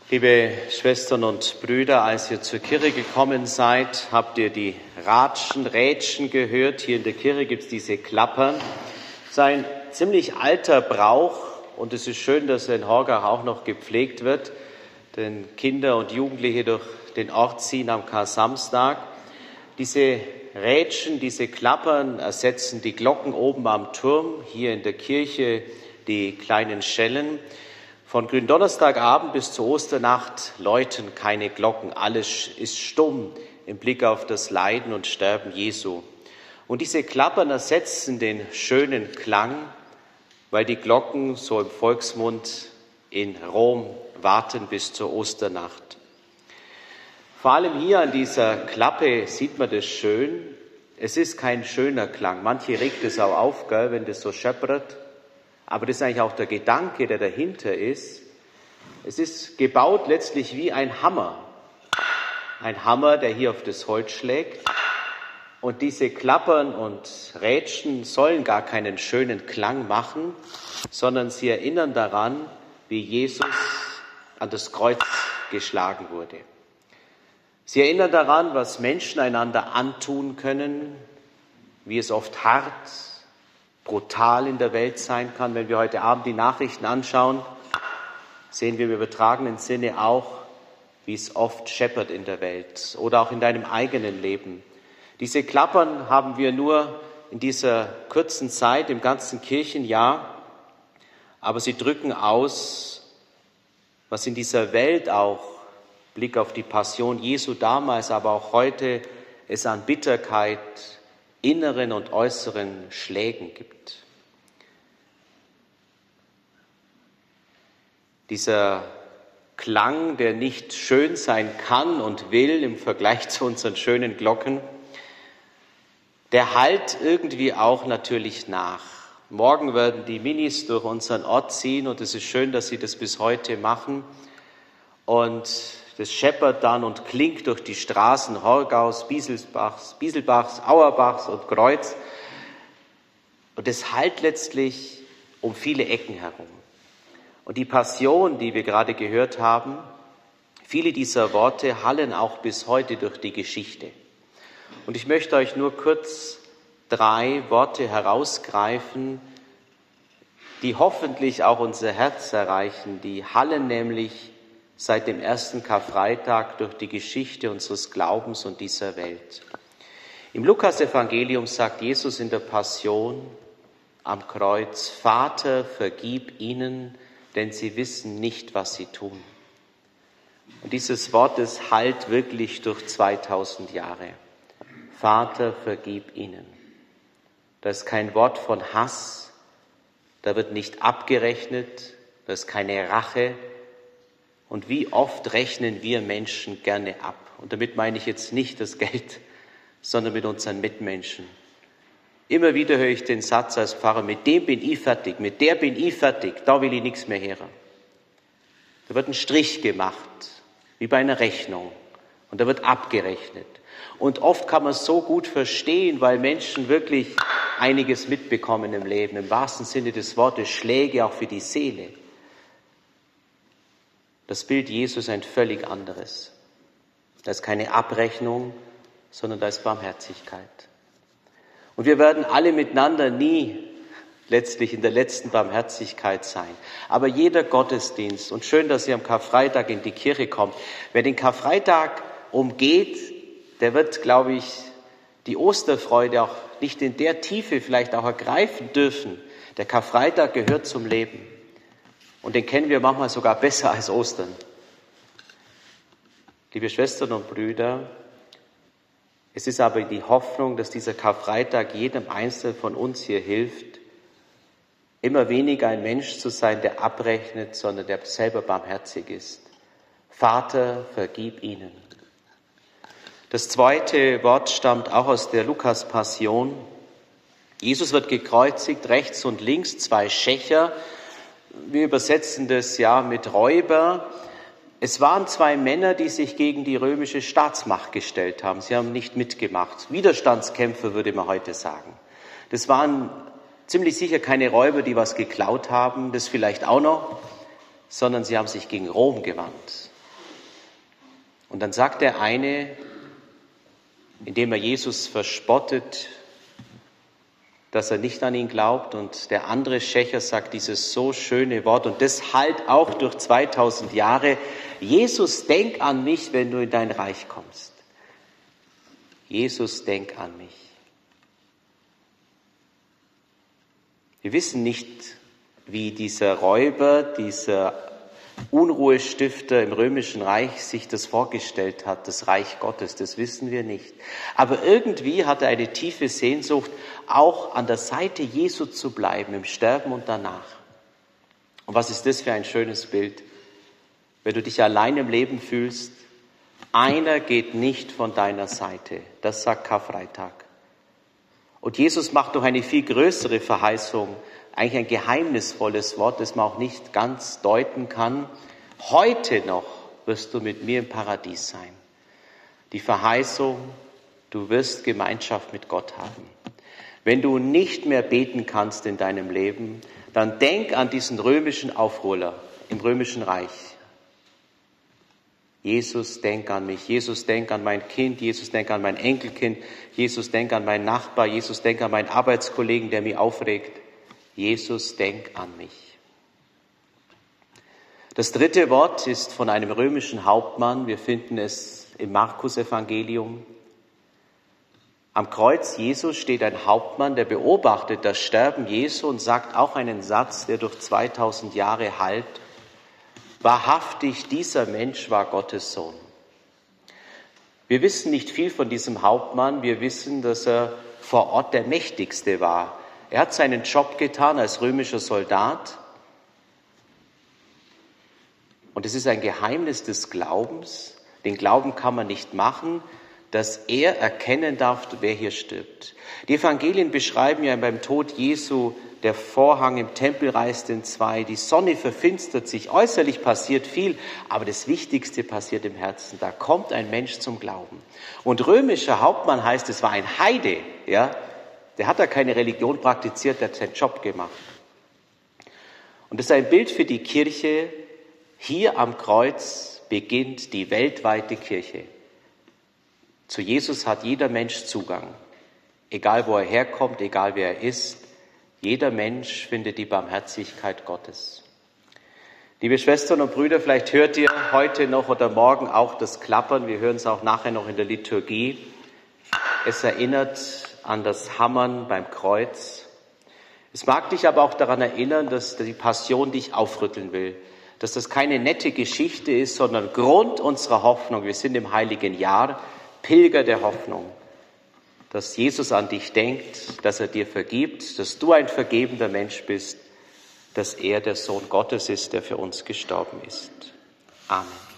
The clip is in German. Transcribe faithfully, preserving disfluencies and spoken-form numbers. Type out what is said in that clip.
Liebe Schwestern und Brüder, als ihr zur Kirche gekommen seid, habt ihr die Ratschen, Rätschen gehört. Hier in der Kirche gibt es diese Klappern. Das ist ein ziemlich alter Brauch und es ist schön, dass er in Horgach auch noch gepflegt wird, denn Kinder und Jugendliche durch den Ort ziehen am Kar-Samstag. Diese Rätschen, diese Klappern ersetzen die Glocken oben am Turm, hier in der Kirche die kleinen Schellen. Von Gründonnerstagabend bis zur Osternacht läuten keine Glocken. Alles ist stumm im Blick auf das Leiden und Sterben Jesu. Und diese Klappern ersetzen den schönen Klang, weil die Glocken, so im Volksmund, in Rom warten bis zur Osternacht. Vor allem hier an dieser Klappe sieht man das schön. Es ist kein schöner Klang. Manche regt es auch auf, gell, wenn das so scheppert. Aber das ist eigentlich auch der Gedanke, der dahinter ist. Es ist gebaut letztlich wie ein Hammer. Ein Hammer, der hier auf das Holz schlägt. Und diese Klappern und Rätschen sollen gar keinen schönen Klang machen, sondern sie erinnern daran, wie Jesus an das Kreuz geschlagen wurde. Sie erinnern daran, was Menschen einander antun können, wie es oft hart, brutal in der Welt sein kann. Wenn wir heute Abend die Nachrichten anschauen, sehen wir im übertragenen Sinne auch, wie es oft scheppert in der Welt oder auch in deinem eigenen Leben. Diese Klappern haben wir nur in dieser kurzen Zeit, im ganzen Kirchenjahr, aber sie drücken aus, was in dieser Welt auch, Blick auf die Passion Jesu damals, aber auch heute, es an Bitterkeit, inneren und äußeren Schlägen gibt. Dieser Klang, der nicht schön sein kann und will im Vergleich zu unseren schönen Glocken, der hallt irgendwie auch natürlich nach. Morgen werden die Minis durch unseren Ort ziehen und es ist schön, dass sie das bis heute machen. Und das scheppert dann und klingt durch die Straßen Horgaus, Bieselsbachs, Bieselbachs, Auerbachs und Kreuz. Und es hallt letztlich um viele Ecken herum. Und die Passion, die wir gerade gehört haben, viele dieser Worte hallen auch bis heute durch die Geschichte. Und ich möchte euch nur kurz drei Worte herausgreifen, die hoffentlich auch unser Herz erreichen. Die hallen nämlich seit dem ersten Karfreitag durch die Geschichte unseres Glaubens und dieser Welt. Im Lukas-Evangelium sagt Jesus in der Passion am Kreuz: Vater, vergib ihnen, denn sie wissen nicht, was sie tun. Und dieses Wort, es hallt wirklich durch zweitausend Jahre. Vater, vergib ihnen. Das ist kein Wort von Hass, da wird nicht abgerechnet, das ist keine Rache. Und wie oft rechnen wir Menschen gerne ab? Und damit meine ich jetzt nicht das Geld, sondern mit unseren Mitmenschen. Immer wieder höre ich den Satz als Pfarrer: Mit dem bin ich fertig, mit der bin ich fertig, da will ich nichts mehr hören. Da wird ein Strich gemacht, wie bei einer Rechnung. Und da wird abgerechnet. Und oft kann man es so gut verstehen, weil Menschen wirklich einiges mitbekommen im Leben. Im wahrsten Sinne des Wortes Schläge auch für die Seele. Das Bild Jesu ist ein völlig anderes. Da ist keine Abrechnung, sondern da ist Barmherzigkeit. Und wir werden alle miteinander nie letztlich in der letzten Barmherzigkeit sein. Aber jeder Gottesdienst, und schön, dass ihr am Karfreitag in die Kirche kommt, wer den Karfreitag umgeht, der wird, glaube ich, die Osterfreude auch nicht in der Tiefe vielleicht auch ergreifen dürfen. Der Karfreitag gehört zum Leben. Und den kennen wir manchmal sogar besser als Ostern. Liebe Schwestern und Brüder, es ist aber die Hoffnung, dass dieser Karfreitag jedem Einzelnen von uns hier hilft, immer weniger ein Mensch zu sein, der abrechnet, sondern der selber barmherzig ist. Vater, vergib ihnen. Das zweite Wort stammt auch aus der Lukas-Passion. Jesus wird gekreuzigt, rechts und links zwei Schächer. Wir übersetzen das ja mit Räuber. Es waren zwei Männer, die sich gegen die römische Staatsmacht gestellt haben. Sie haben nicht mitgemacht. Widerstandskämpfer, würde man heute sagen. Das waren ziemlich sicher keine Räuber, die was geklaut haben, das vielleicht auch noch, sondern sie haben sich gegen Rom gewandt. Und dann sagt der eine, indem er Jesus verspottet, dass er nicht an ihn glaubt, und der andere Schächer sagt dieses so schöne Wort, und das halt auch durch zweitausend Jahre: Jesus, denk an mich, wenn du in dein Reich kommst. Jesus, denk an mich. Wir wissen nicht, wie dieser Räuber, dieser Unruhestifter im Römischen Reich sich das vorgestellt hat, das Reich Gottes, das wissen wir nicht. Aber irgendwie hat er eine tiefe Sehnsucht, auch an der Seite Jesu zu bleiben, im Sterben und danach. Und was ist das für ein schönes Bild? Wenn du dich allein im Leben fühlst, einer geht nicht von deiner Seite. Das sagt Karfreitag. Und Jesus macht noch eine viel größere Verheißung, eigentlich ein geheimnisvolles Wort, das man auch nicht ganz deuten kann. Heute noch wirst du mit mir im Paradies sein. Die Verheißung, du wirst Gemeinschaft mit Gott haben. Wenn du nicht mehr beten kannst in deinem Leben, dann denk an diesen römischen Aufholer im Römischen Reich. Jesus, denk an mich. Jesus, denk an mein Kind. Jesus, denk an mein Enkelkind. Jesus, denk an meinen Nachbar. Jesus, denk an meinen Arbeitskollegen, der mich aufregt. Jesus, denk an mich. Das dritte Wort ist von einem römischen Hauptmann. Wir finden es im Markus-Evangelium. Am Kreuz Jesu steht ein Hauptmann, der beobachtet das Sterben Jesu und sagt auch einen Satz, der durch zweitausend Jahre hallt: Wahrhaftig, dieser Mensch war Gottes Sohn. Wir wissen nicht viel von diesem Hauptmann. Wir wissen, dass er vor Ort der Mächtigste war. Er hat seinen Job getan als römischer Soldat. Und es ist ein Geheimnis des Glaubens. Den Glauben kann man nicht machen, dass er erkennen darf, wer hier stirbt. Die Evangelien beschreiben ja beim Tod Jesu, der Vorhang im Tempel reißt in zwei, die Sonne verfinstert sich, äußerlich passiert viel, aber das Wichtigste passiert im Herzen. Da kommt ein Mensch zum Glauben. Und römischer Hauptmann heißt, es war ein Heide, ja. Der hat da keine Religion praktiziert, der hat seinen Job gemacht. Und das ist ein Bild für die Kirche. Hier am Kreuz beginnt die weltweite Kirche. Zu Jesus hat jeder Mensch Zugang. Egal wo er herkommt, egal wer er ist, jeder Mensch findet die Barmherzigkeit Gottes. Liebe Schwestern und Brüder, vielleicht hört ihr heute noch oder morgen auch das Klappern. Wir hören es auch nachher noch in der Liturgie. Es erinnert an das Hammern beim Kreuz. Es mag dich aber auch daran erinnern, dass die Passion dich aufrütteln will, dass das keine nette Geschichte ist, sondern Grund unserer Hoffnung. Wir sind im heiligen Jahr, Pilger der Hoffnung, dass Jesus an dich denkt, dass er dir vergibt, dass du ein vergebender Mensch bist, dass er der Sohn Gottes ist, der für uns gestorben ist. Amen.